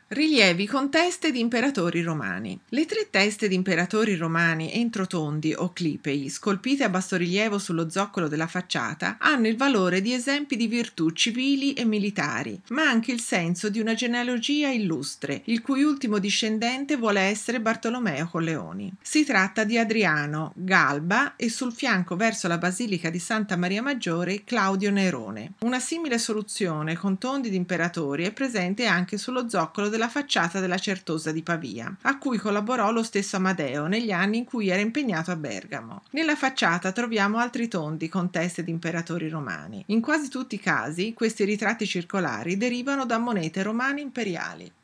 Rilievi con teste di imperatori romani. Le 3 teste di imperatori romani entrotondi o clipei, scolpite a bassorilievo sullo zoccolo della facciata, hanno il valore di esempi di virtù civili e militari, ma anche il senso di una genealogia illustre, il cui ultimo discendente vuole essere Bartolomeo Colleoni. Si tratta di Adriano, Galba e sul fianco verso la Basilica di Santa Maria Maggiore Claudio Nerone. Una simile soluzione con tondi di imperatori è presente anche sullo zoccolo della facciata della Certosa di Pavia, a cui collaborò lo stesso Amadeo negli anni in cui era impegnato a Bergamo. Nella facciata troviamo altri tondi con teste di imperatori romani. In quasi tutti i casi questi ritratti circolari derivano da monete romane imperiali.